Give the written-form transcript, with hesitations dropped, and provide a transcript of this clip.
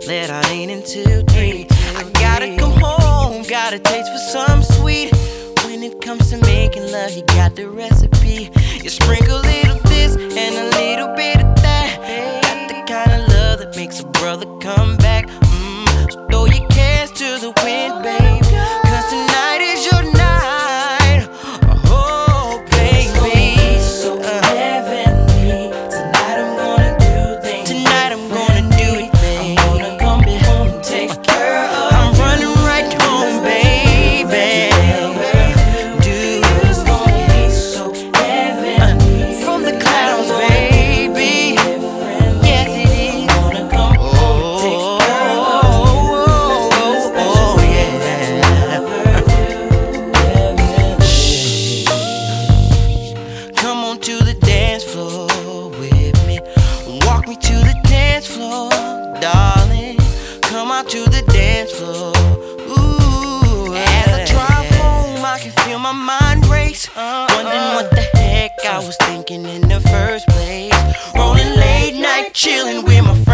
Let our lean in 2, 3. I gotta come home, got a taste for some sweet. When it comes to making love, you got the recipe. You sprinkle a little this and a little bit of that. Got the kind of love that makes a brother come back. So throw your cares to the wind, babe, 'cause tonight is your night. Oh, baby, so heavenly. Tonight I'm gonna do things. tonight I'm gonna do it, babe. I'm gonna come home and take care of. I'm running right home, baby. Do It's gonna be so heavenly. from the clouds, baby. Yes, it is. I'm gonna come home and take care of. Oh, yeah. Come on to the dance floor with me. Walk me to the dance floor, darling. Come out to the dance floor. Ooh, as I drive home, I can feel my mind race. Wondering what the heck I was thinking in the first place. Rolling late night, chilling with my